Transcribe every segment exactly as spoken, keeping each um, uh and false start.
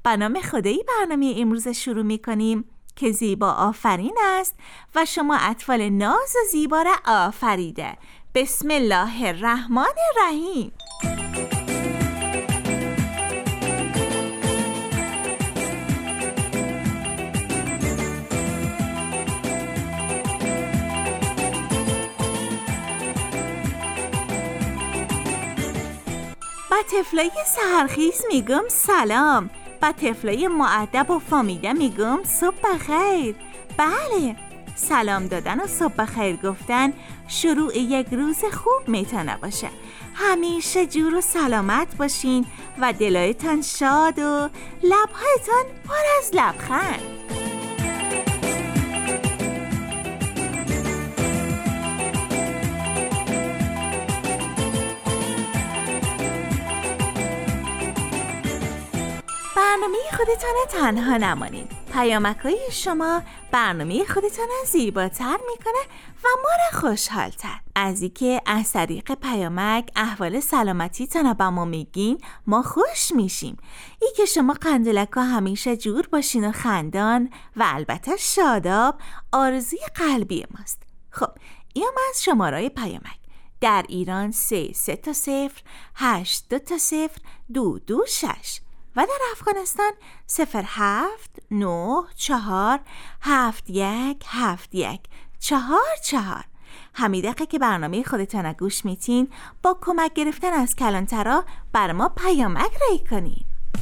به نام خدایی برنامه امروز شروع می‌کنیم که زیبا آفرین است و شما اطفال ناز و زیبا را آفریده. بسم الله الرحمن الرحیم. با طفلای سحرخیز میگم سلام. با طفلای مؤدب و فامیده میگم صبح بخیر. بله، سلام دادن و صبح بخیر گفتن شروع یک روز خوب میتونه باشه. همیشه جور و سلامت باشین و دلایتان شاد و لبهایتان پر از لبخند. برنامه خودتان تنها نمانید. پیامک‌های شما برنامه خودتان را زیباتر میکنه و ما را خوشحالتر. از اینکه از طریق پیامک احوال سلامتیتان را به ما میگین ما خوش میشیم. ای که شما قندلکا همیشه جور باشین و خندان و البته شاداب آرزوی قلبی ماست. خب اینم از شمارای پیامک. در ایران سه سه تا صفر هشت دو تا صفر دو دو شش و در افغانستان صفر هفت نه چهار هفت یک هفت یک چهار چهار. همین دقیقه که برنامه خودتان گوش میتین با کمک گرفتن از کلانترا بر ما پیامک رای کنین.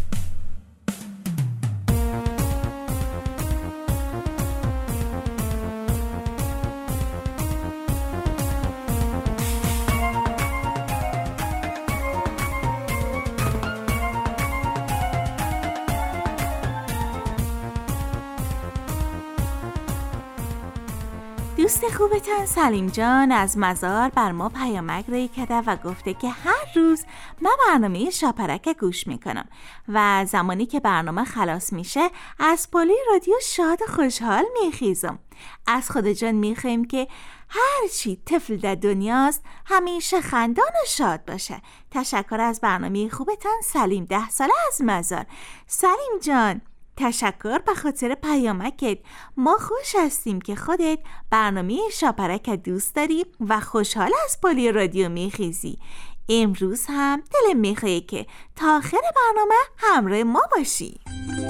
دوست خوبتان سلیم جان از مزار بر ما پیامک رای کرده و گفته که هر روز من برنامه شاپرک گوش میکنم و زمانی که برنامه خلاص میشه از پلی رادیو شاد و خوشحال میخیزم. از خود جان میخوایم که هرچی طفل در دنیاست همیشه خندان و شاد باشه. تشکر از برنامه خوبتان سلیم ده ساله از مزار. سلیم جان تشکر به خاطر پیامکت. ما خوش هستیم که خودت برنامه شاپرک دوست داری و خوشحال از پلی رادیو میخیزی. امروز هم دلم میخواد که تا آخر برنامه همراه ما باشی.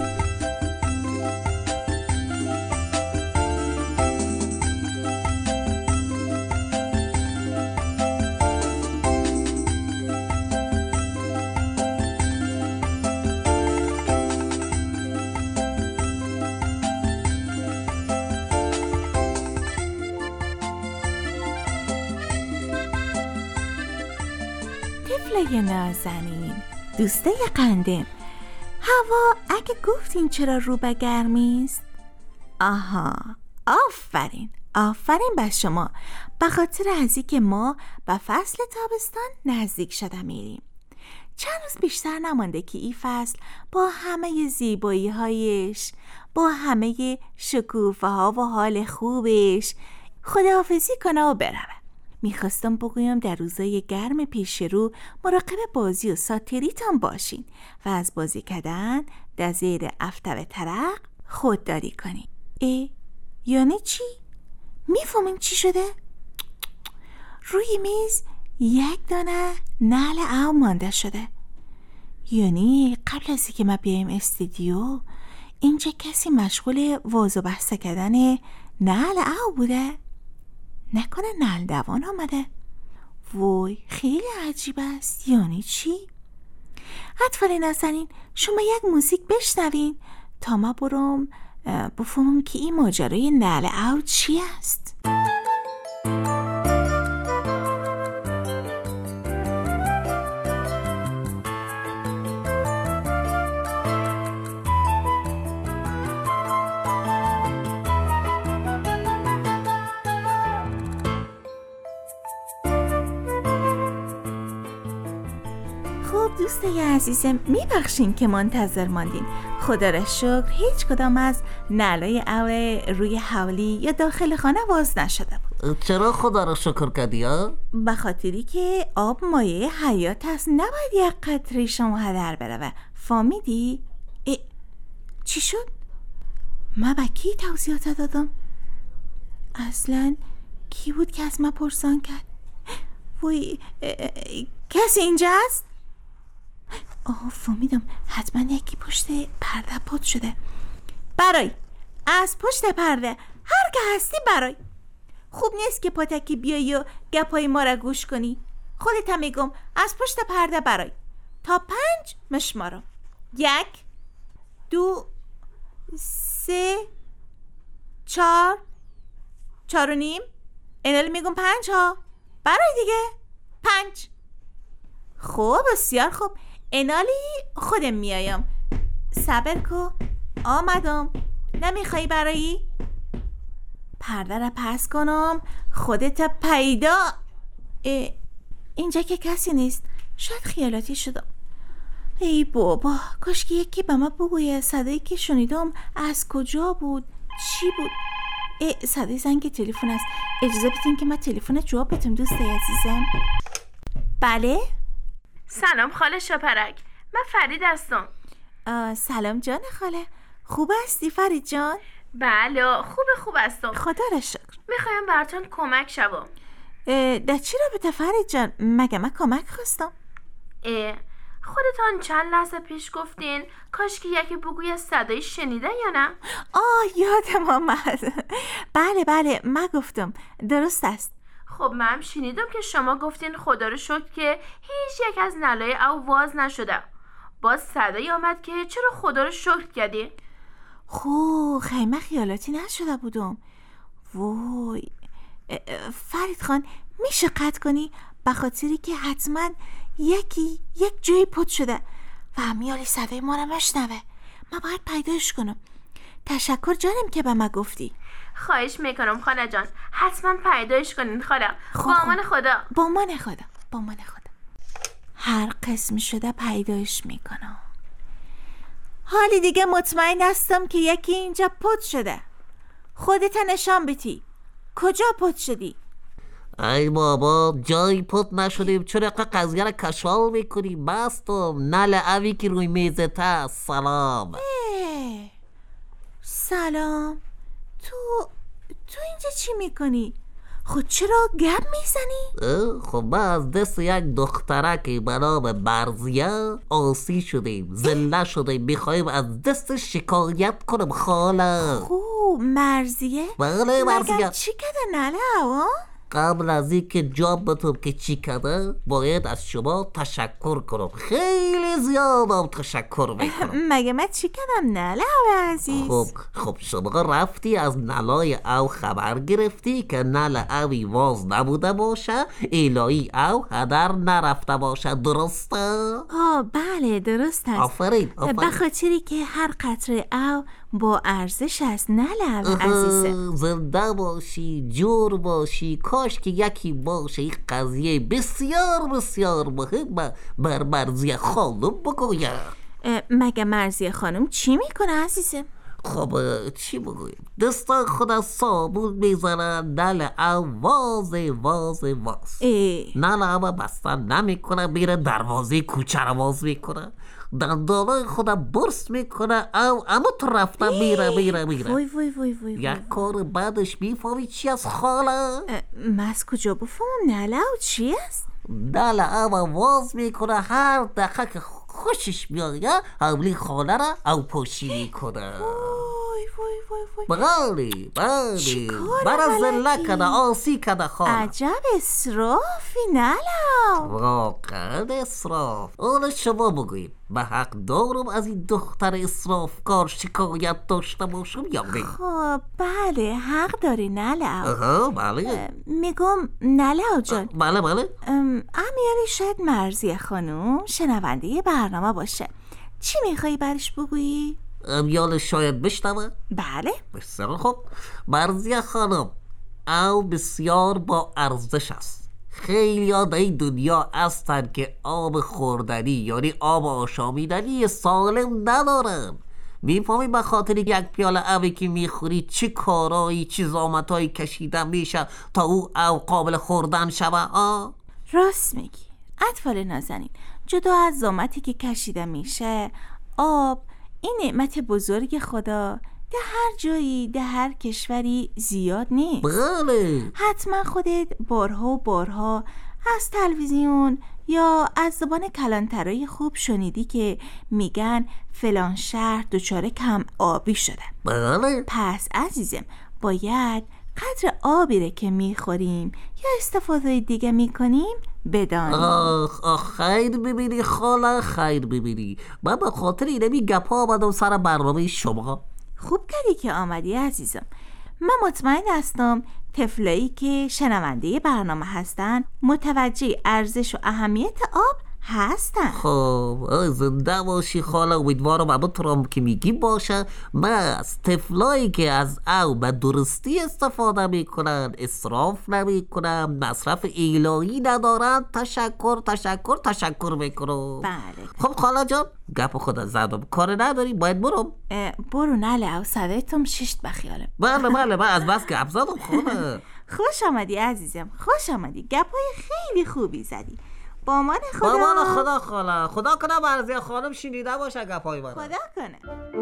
طفلای نازنین، دوسته قندم، هوا اگه گفتین چرا رو به گرمیست؟ آها، آفرین آفرین به شما. به خاطر از این که ما به فصل تابستان نزدیک شده میریم. چند روز بیشتر نمانده که این فصل با همه زیبایی هایش، با همه شکوفه ها و حال خوبش خداحافظی کنه و بره. میخواستم بگویم در روزای گرم پیش رو مراقب بازی و ساتریتان باشین و از بازی کردن در زیر افتر ترق خودداری کنین. ای یعنی چی؟ میفهمین چی شده؟ روی میز یک دانه نعل او مانده شده. یعنی قبل از اینکه ما بیایم استودیو اینجا کسی مشغول واز و بحث کردن نعل او بوده؟ نکنه نعل دوان آمده؟ وای خیلی عجیب است. یعنی چی؟ اطفال نازنین شما یک موزیک بشنوین تا ما برم بفهمم که این ماجرای نعل او چی است. دوستای عزیزم میبخشین که منتظر ماندین. خدا را شکر هیچ کدام از نعلای اوه روی حولی یا داخل خانه باز نشده بود. چرا خدا را شکر کردی ها؟ به خاطری که آب مایه حیات است، نباید یک قطره شما هدر بره. فهمیدی؟ چی شد؟ من به کی توضیحات دادم؟ اصلا کی بود که از من پرسان کرد؟ وای، کسی اینجا است؟ آه فهمیدم، حتما یکی پشت پرده پد شده. برای از پشت پرده هر که هستی برای. خوب نیست که پاتکی بیایی و گپای ما را گوش کنی. خودت هم میگم از پشت پرده برای. تا پنج مشمارم. یک، دو، سه، چهار، چهار و نیم. اینالی میگم پنج ها. برای دیگه پنج. خوب، بسیار خوب. اینالی خودم میایم. صبر کو. آمدم. نمیخوای برایی؟ پرده را پس کنم خودت پیدا. اینجا که کسی نیست. شاید خیالاتی شدم. ای بابا، کاش که یکی به من بگویه صدایی که شنیدم از کجا بود، چی بود. ای صدای زنگ تلفن است. اجازه بدین که من تلفن جواب بدم دوسته عزیزم. بله؟ سلام خاله شاپرک، من فرید هستم. سلام جان خاله، خوب هستی فرید جان؟ بله خوب خوب هستم، خدا را شکر. میخوایم براتون کمک شوم. در چی رابطه فرید جان؟ مگه من کمک خواستم؟ خودتان چند لحظه پیش گفتین کاش که یکی بگوی صدایی شنیده یا نه؟ آه یادم آمد. بله بله من گفتم، درست است. خب من شنیدم که شما گفتین خدا رو شکر که هیچ یک از نلای او واز نشده. باز صدایی آمد که چرا خدا رو شکر کردی؟ خو خیمه خیالاتی نشده بودم. وای فرید خان، میشه قطع کنی؟ به خاطری که حتما یکی یک جایی پد شده و همیالی صدای ما رو مشنوه. من باید پیداش کنم. تشکر جانم که به من گفتی. خواهش میکنم خاله جان، حتما پیداش کنین خاله. با امان خدا. با امان خدا. با امان خدا. هر قسم شده پیداش میکنم. حالی دیگه مطمئن هستم که یکی اینجا پد شده. خودت نشان بدی. کجا پد شدی؟ ای بابا، جایی پد نشدیم. چرا که قضیه را کشال میکنی؟ بستم نل اوی که روی میزت هست. سلام. سلام. تو تو اینجا چی میکنی؟ خود چرا گپ میزنی؟ خب ما از دست یک دخترک به نام مرضیه آسی شدیم، زله شدیم، میخواییم از دست شکایت کنم خاله. خوب مرضیه؟ بله مرضیه. مگم چی کده نله ها؟ قبل از این که جاب بتوم که چی کده باید از شما تشکر کنم. خیلی زیادم تشکر میکنم. مگه من چی کدم نله او عزیز؟ خب خب شما رفتی از نلای او خبر گرفتی که نل اوی واز نبوده باشه، الهی او هدر نرفته باشه، درسته؟ آه بله درست است. آفرین آفرین. به خاطری که هر قطره او با ارزش است نله او عزیزه. زنده باشی، جور باشی، کاش که یکی باشه. این قضیه بسیار بسیار مهمه. بر مرضیه خانم بگویم. مگه مرضیه خانم چی میکنه عزیزم؟ خب چی بگویم؟ دستا خود صابون میزنه، نل او واز واز واز. نل او بستن نمیکنه، میره دروازه کوچه رو باز میکنه، دندانای خودم برس میکنه، او اما تو رفته میره میره میره. وای وای وای وای. یک کار بعدش میفهمی چی از خاله؟ من از کجا بفهمم نله او چی است؟ نله او واز میکنه، هر دقیقه که خوشش میاد اولی خاله را او پاشی میکنه. وای وای وای وای. بله بله. برا زله کده، آسی کده خاله. عجب اسرافی نله. واقعا اسراف. حالا شما بگوید به حق دارم از این دختر اسرافکار شکایت داشته باشم یا نه؟ خب بله حق داری نله. آها بله. میگم نله جان. بله بله. امیالی شاید مرضیه خانم شنونده برنامه باشه. چی میخوایی برش بگویی؟ امیال شاید بشنوه؟ بله. بسیار خوب. مرضیه خانم او بسیار با ارزش است. خیلی ها در این دنیا هستن که آب خوردنی یعنی آب آشامیدنی سالم ندارن. میفهمی به خاطر یک پیاله آبی که میخوری چه کارایی چه زحمتایی کشیده میشه تا او او قابل خوردن شوه؟ آه؟ راست میگی اطفال نازنین. جدا از زحمتی که کشیده میشه، آب این نعمت بزرگ خدا در هر جایی در هر کشوری زیاد نیست. بله. حتما خودت بارها و بارها از تلویزیون یا از زبان کلانترای خوب شنیدی که میگن فلان شهر دچار کم آبی شده. بله. پس عزیزم باید قدر آبی رو که میخوریم یا استفاده دیگه میکنیم بدانیم. آخ آخ خیر ببینی خاله، خیر ببینی. من به خاطر اینه می گپا آمدم سر برنامه شما. خوب کردی که آمدی عزیزم. من مطمئن هستم طفلایی که شنونده برنامه هستن متوجه ارزش و اهمیت آب هستن. خب زنده باشی خاله، امیدوارم همونطورم که میگی باشه. من از طفلایی که از آب به درستی استفاده میکنن، اسراف نمیکنن، مصرف الهی ندارن، تشکر تشکر تشکر میکنم. بله. خب خاله جان گپ خدا زدم، کار نداری، باید برم. برو نله، صدایتم شیشت بخیالم. بله بله من از بس گپ زدم خاله. خوش آمدی عزیزم، خوش آمدی. گپای خیلی خوبی زدی. با من خدا. با من خدا خاله. خدا کنه مرضیه خانم شنیده باشه گپای من. خدا کنه.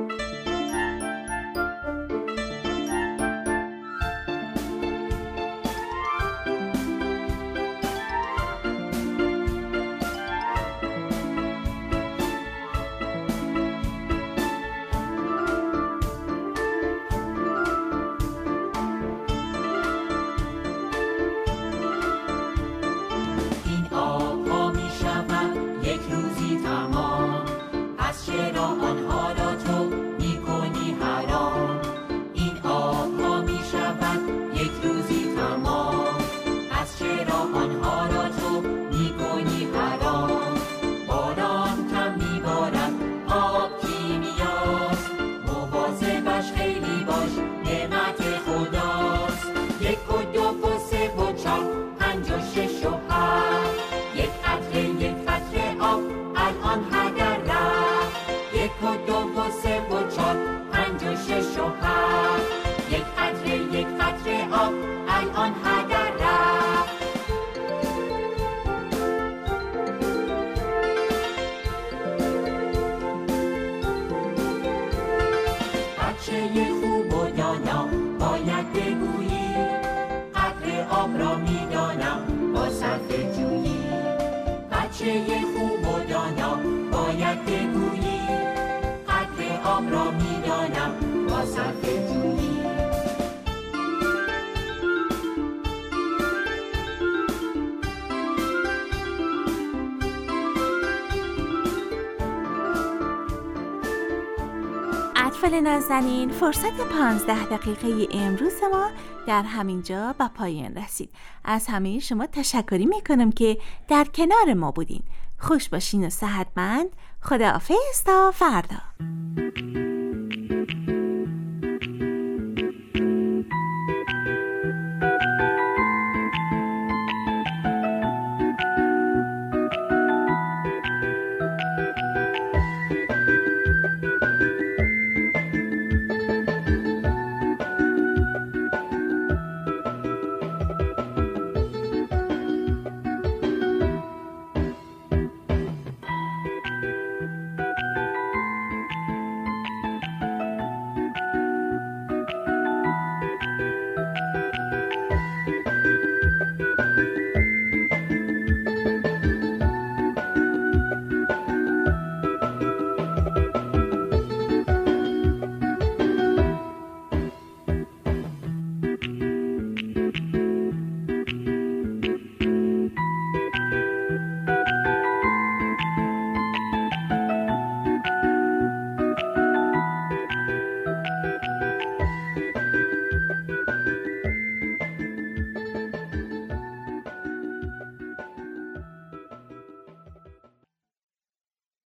اطفال نازنین، فرصت پانزده دقیقه امروز ما در همین جا به پایان رسید. از همه شما تشکری میکنم که در کنار ما بودین. خوش باشین و صحتمند. خداحافظ تا فردا.